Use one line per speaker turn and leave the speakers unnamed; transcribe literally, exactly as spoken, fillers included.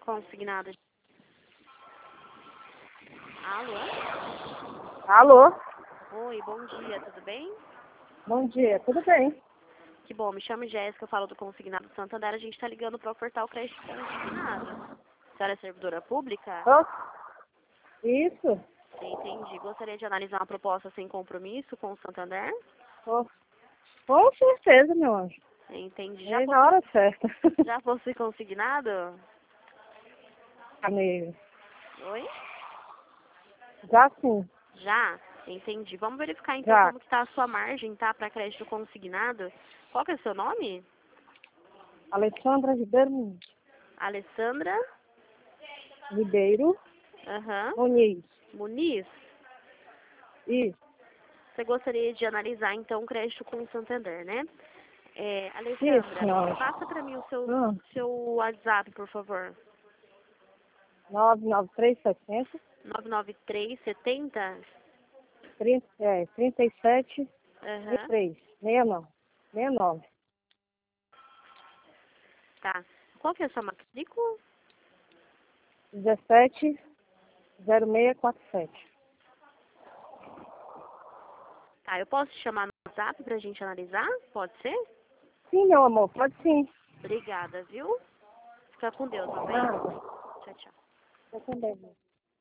consignado. Alô?
Alô?
Oi, bom dia, tudo bem?
Bom dia, tudo bem?
Que bom, me chamo Jéssica, eu falo do Consignado Santander, a gente está ligando para ofertar o crédito consignado. A senhora é servidora pública?
Oh, isso?
Entendi. Gostaria de analisar uma proposta sem compromisso com o Santander?
Oh, com certeza, meu anjo.
Entendi. Já
É na
fosse,
hora certa.
já fosse consignado?
Amigo.
Oi?
Já sim,
Já? Entendi. Vamos verificar então
já.
como que está a sua margem, tá? Para crédito consignado. Qual que é o seu nome?
Alexandra Ribeiro
Alessandra?
Ribeiro
Aham.
Muniz.
Muniz?
Isso,
Você gostaria de analisar então o crédito com o Santander, né? É,
isso,
Alessandra,
meu anjo.
passa para mim o seu,
Hum,
seu WhatsApp, por favor.
nove nove três setenta,
nove nove três setenta?
trinta, é, trinta e sete, vinte e
Aham.
três, sessenta e nove, sessenta e nove.
Tá. Qual que é a sua matrícula?
dezessete, zero seis quatro sete.
Tá, eu posso te chamar no WhatsApp pra gente analisar? Pode ser?
Sim, meu amor, pode sim.
Obrigada, viu? Fica com Deus, tá bem?
Ah,
Tchau, tchau.
eu também.